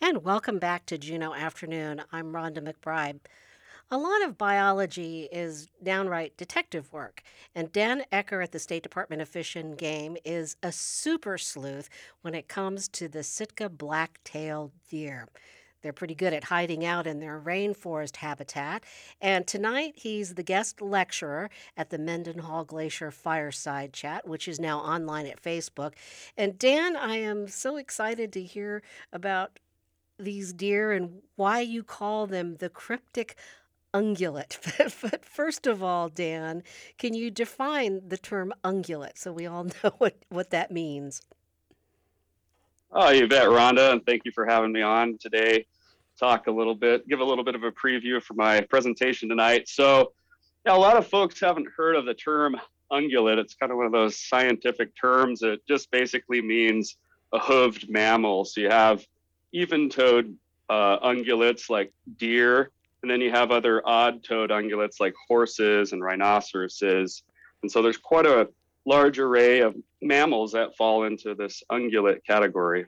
and welcome back to Juneau Afternoon. I'm Rhonda McBride. A lot of biology is downright detective work, and Dan Ecker at the State Department of Fish and Game is a super sleuth when it comes to the Sitka black-tailed deer. They're pretty good at hiding out in their rainforest habitat, and tonight he's the guest lecturer at the Mendenhall Glacier Fireside Chat, which is now online at Facebook. And Dan, I am so excited to hear about these deer and why you call them the cryptic ungulate. But first of all, Dan, can you define the term ungulate so we all know what that means? Oh, you bet, Rhonda, and thank you for having me on today. Talk a little bit, give a little bit of a preview for my presentation tonight. So, yeah, a lot of folks haven't heard of the term ungulate. It's kind of one of those scientific terms. It just basically means a hooved mammal. So you have even-toed ungulates like deer, and then you have other odd-toed ungulates like horses and rhinoceroses. And so there's quite a large array of mammals that fall into this ungulate category.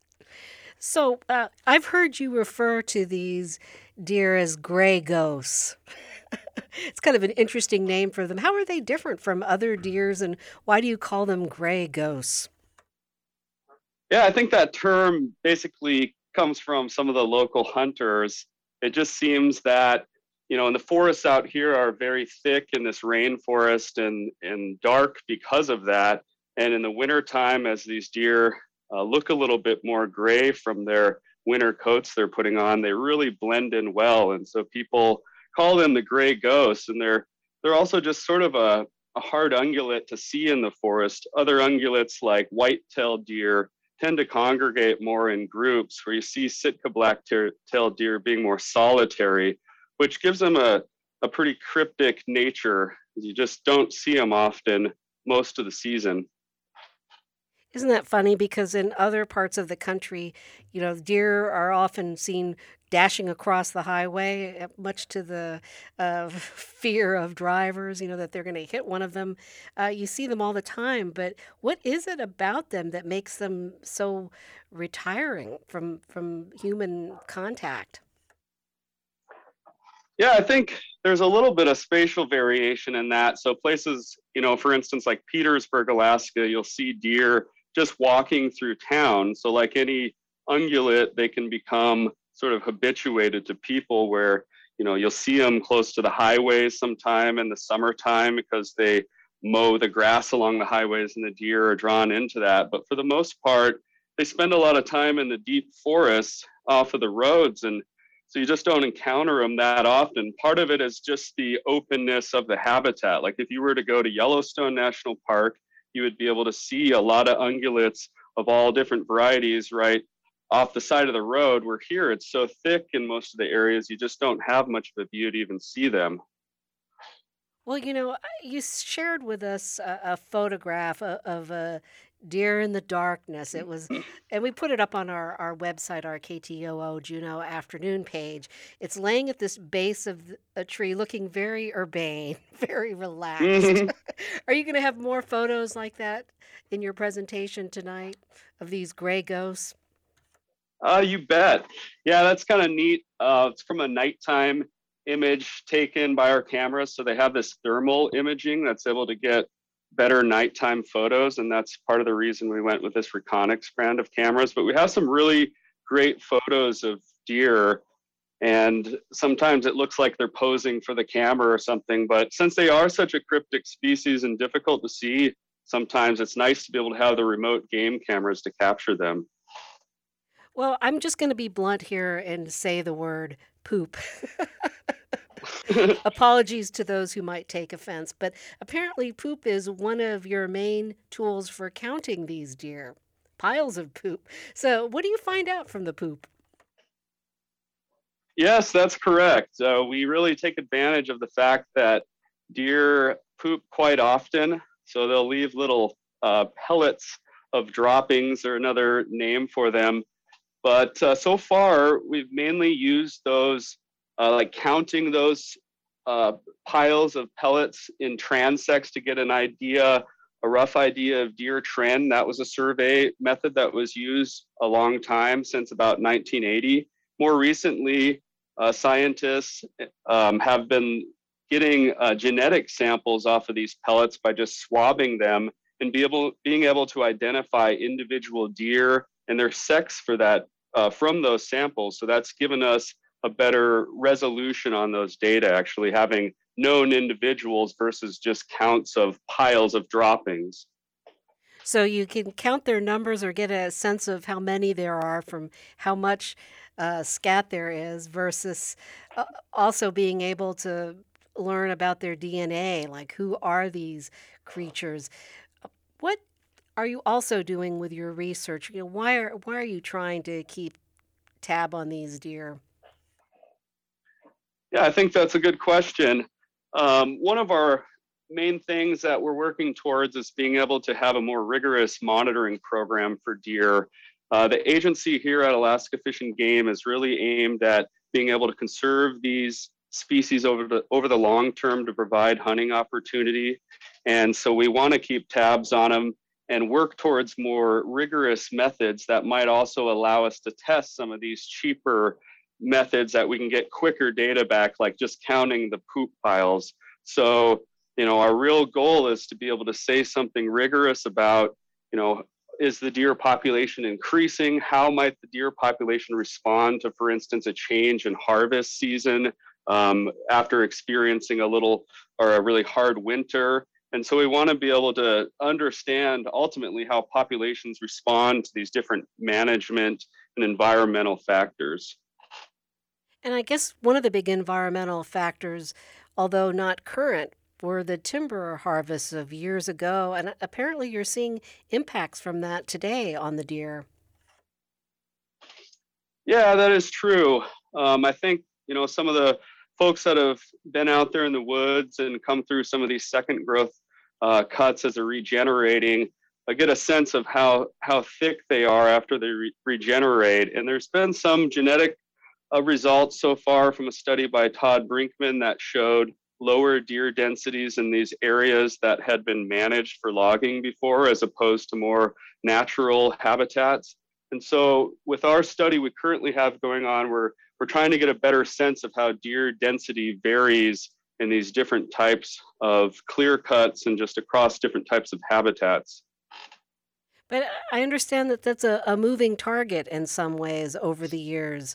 So I've heard you refer to these deer as gray ghosts. It's kind of an interesting name for them. How are they different from other deers, and why do you call them gray ghosts? Yeah, I think that term basically comes from some of the local hunters. It just seems that, and the forests out here are very thick in this rainforest and dark because of that. And in the wintertime, as these deer look a little bit more gray from their winter coats they're putting on, they really blend in well. And so people call them the gray ghosts. And they're also just sort of a hard ungulate to see in the forest. Other ungulates like white-tailed deer tend to congregate more in groups, where you see Sitka black-tailed deer being more solitary, which gives them a pretty cryptic nature. You just don't see them often most of the season. Isn't that funny? Because in other parts of the country, deer are often seen dashing across the highway, much to the fear of drivers, that they're going to hit one of them. You see them all the time, but what is it about them that makes them so retiring from human contact? Yeah, I think there's a little bit of spatial variation in that. So places, for instance, like Petersburg, Alaska, you'll see deer just walking through town. So like any ungulate, they can become sort of habituated to people where, you'll see them close to the highways sometime in the summertime because they mow the grass along the highways and the deer are drawn into that. But for the most part, they spend a lot of time in the deep forests off of the roads. And so you just don't encounter them that often. Part of it is just the openness of the habitat. Like if you were to go to Yellowstone National Park, you would be able to see a lot of ungulates of all different varieties right off the side of the road, where here it's so thick in most of the areas, you just don't have much of a view to even see them. Well, you shared with us a photograph of a deer in the darkness. It was, and we put it up on our website, our KTOO Juneau Afternoon page. It's laying at this base of a tree, looking very urbane, very relaxed. Mhm. Are you going to have more photos like that in your presentation tonight of these gray ghosts? You bet. Yeah, that's kind of neat. It's from a nighttime image taken by our cameras. So they have this thermal imaging that's able to get better nighttime photos. And that's part of the reason we went with this Reconyx brand of cameras. But we have some really great photos of deer. And sometimes it looks like they're posing for the camera or something. But since they are such a cryptic species and difficult to see, sometimes it's nice to be able to have the remote game cameras to capture them. Well, I'm just going to be blunt here and say the word poop. Apologies to those who might take offense, but apparently poop is one of your main tools for counting these deer. Piles of poop. So, what do you find out from the poop? Yes, that's correct. We really take advantage of the fact that deer poop quite often. So they'll leave little pellets of droppings, or another name for them. But so far, we've mainly used those, like counting those uh, piles of pellets in transects to get an idea a rough idea of deer trend. That was a survey method that was used a long time, since about 1980. More recently, scientists have been getting genetic samples off of these pellets by just swabbing them and being able to identify individual deer and their sex for that from those samples. So that's given us a better resolution on those data, actually having known individuals versus just counts of piles of droppings. So you can count their numbers or get a sense of how many there are from how much scat there is versus also being able to learn about their DNA, like who are these creatures? What are you also doing with your research? Why are you trying to keep tab on these deer? Yeah, I think that's a good question. One of our main things that we're working towards is being able to have a more rigorous monitoring program for deer. The agency here at Alaska Fish and Game is really aimed at being able to conserve these species over the long term to provide hunting opportunity. And so we want to keep tabs on them and work towards more rigorous methods that might also allow us to test some of these cheaper methods that we can get quicker data back, like just counting the poop piles. So, our real goal is to be able to say something rigorous about, is the deer population increasing? How might the deer population respond to, for instance, a change in harvest season after experiencing a little or a really hard winter? And so we want to be able to understand ultimately how populations respond to these different management and environmental factors. And I guess one of the big environmental factors, although not current, were the timber harvests of years ago. And apparently you're seeing impacts from that today on the deer. Yeah, that is true. I think, some of the folks that have been out there in the woods and come through some of these second growth cuts as they're regenerating, get a sense of how thick they are after they regenerate. And there's been some genetic results so far from a study by Todd Brinkman that showed lower deer densities in these areas that had been managed for logging before, as opposed to more natural habitats. And so with our study we currently have going on, we're trying to get a better sense of how deer density varies in these different types of clear cuts and just across different types of habitats. But I understand that that's a moving target in some ways over the years.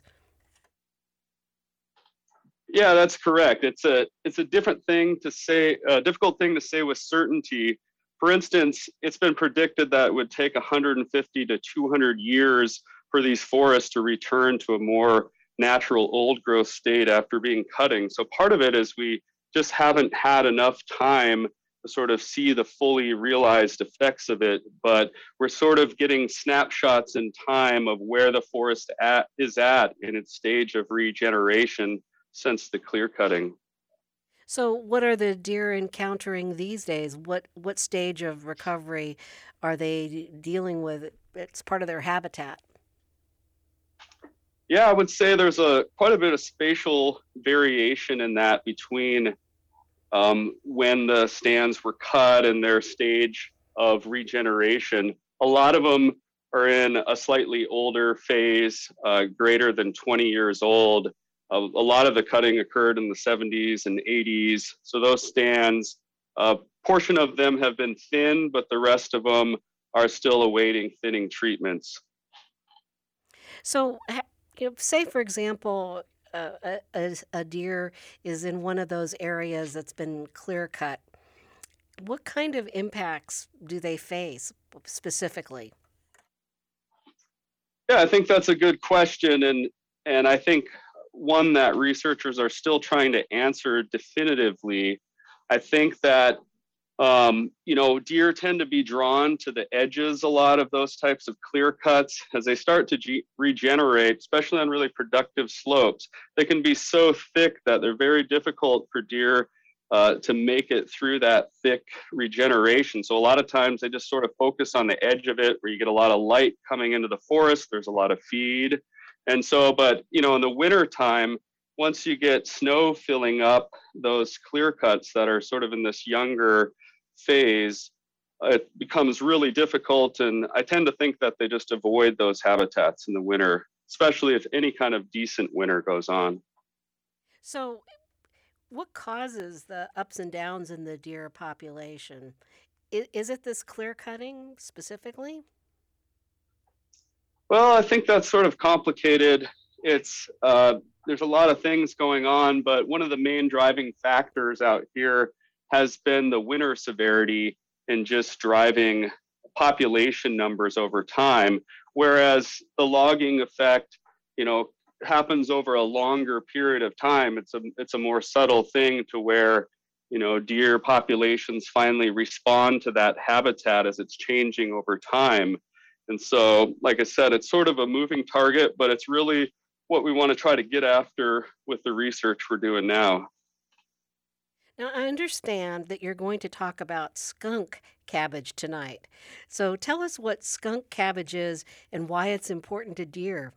Yeah, that's correct. It's a different thing to say, a difficult thing to say with certainty. For instance, it's been predicted that it would take 150 to 200 years for these forests to return to a more natural old growth state after being cutting. So part of it is we just haven't had enough time to sort of see the fully realized effects of it, but we're sort of getting snapshots in time of where the forest is at in its stage of regeneration since the clear cutting. So what are the deer encountering these days? What stage of recovery are they dealing with? It's part of their habitat. Yeah, I would say there's a quite a bit of spatial variation in that between when the stands were cut and their stage of regeneration. A lot of them are in a slightly older phase, greater than 20 years old. A lot of the cutting occurred in the 70s and 80s. So those stands, a portion of them have been thinned, but the rest of them are still awaiting thinning treatments. So, say for example, a deer is in one of those areas that's been clear cut. What kind of impacts do they face specifically? Yeah, I think that's a good question, and I think one that researchers are still trying to answer definitively. I think that deer tend to be drawn to the edges a lot of those types of clear cuts as they start to regenerate, especially on really productive slopes. They can be so thick that they're very difficult for deer to make it through that thick regeneration. So a lot of times they just sort of focus on the edge of it where you get a lot of light coming into the forest. There's a lot of feed. And so, but, in the winter time, once you get snow filling up those clear cuts that are sort of in this younger phase, it becomes really difficult. And I tend to think that they just avoid those habitats in the winter, especially if any kind of decent winter goes on. So, what causes the ups and downs in the deer population? Is it this clear cutting specifically? Well, I think that's sort of complicated. It's there's a lot of things going on, but one of the main driving factors out here has been the winter severity and just driving population numbers over time. Whereas the logging effect, you know, happens over a longer period of time. It's a more subtle thing to where, you know, deer populations finally respond to that habitat as it's changing over time. And so, like I said, it's sort of a moving target, but it's really what we want to try to get after with the research we're doing now. Now, I understand that you're going to talk about skunk cabbage tonight. So, tell us what skunk cabbage is and why it's important to deer.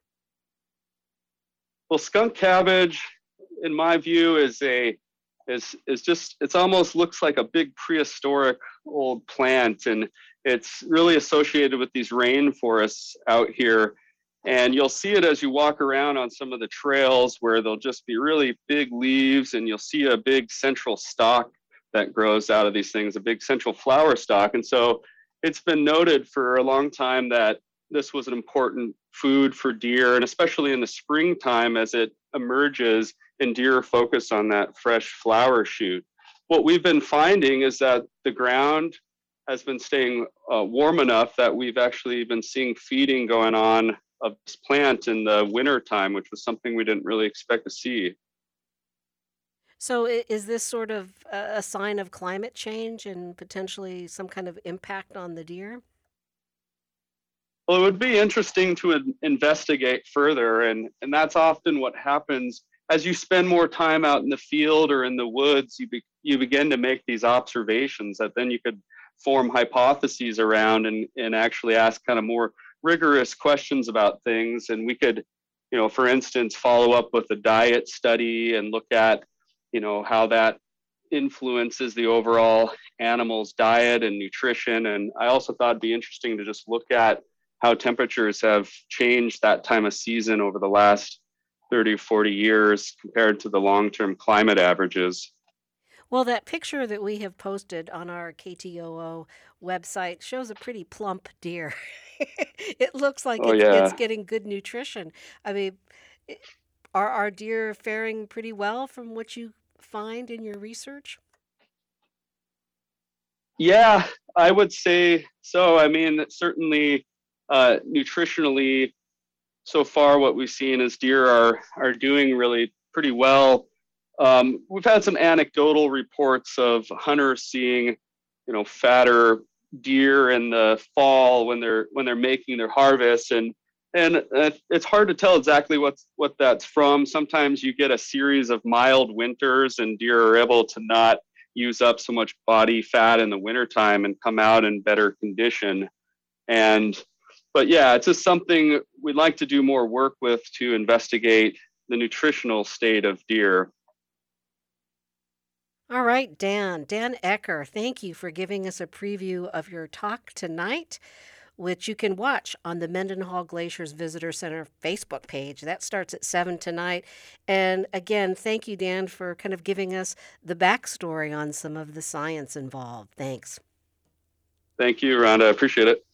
Well, skunk cabbage, in my view, is just it's almost looks like a big prehistoric old plant, and it's really associated with these rainforests out here. And you'll see it as you walk around on some of the trails where there'll just be really big leaves, and you'll see a big central stalk that grows out of these things, a big central flower stalk. And so it's been noted for a long time that this was an important food for deer, and especially in the springtime as it emerges and deer focus on that fresh flower shoot. What we've been finding is that the ground has been staying warm enough that we've actually been seeing feeding going on of this plant in the winter time, which was something we didn't really expect to see. So, is this sort of a sign of climate change and potentially some kind of impact on the deer? Well, it would be interesting to investigate further, and that's often what happens as you spend more time out in the field or in the woods. You begin to make these observations that then you could form hypotheses around and actually ask kind of more rigorous questions about things. And we could, you know, for instance, follow up with a diet study and look at, you know, how that influences the overall animal's diet and nutrition. And I also thought it'd be interesting to just look at how temperatures have changed that time of season over the last 30, 40 years compared to the long-term climate averages. Well, that picture that we have posted on our KTOO website shows a pretty plump deer. It looks like Oh it's yeah. getting good nutrition. I mean, i- are our deer faring pretty well from what you find in your research? Yeah, I would say so. I mean, certainly nutritionally, so far what we've seen is deer are doing really pretty well. We've had some anecdotal reports of hunters seeing, you know, fatter deer in the fall when they're making their harvest, and it's hard to tell exactly what that's from. Sometimes you get a series of mild winters, and deer are able to not use up so much body fat in the wintertime and come out in better condition. And but yeah, it's just something we'd like to do more work with to investigate the nutritional state of deer. All right, Dan Ecker, thank you for giving us a preview of your talk tonight, which you can watch on the Mendenhall Glaciers Visitor Center Facebook page. That starts at 7 tonight. And again, thank you, Dan, for kind of giving us the backstory on some of the science involved. Thanks. Thank you, Rhonda. I appreciate it.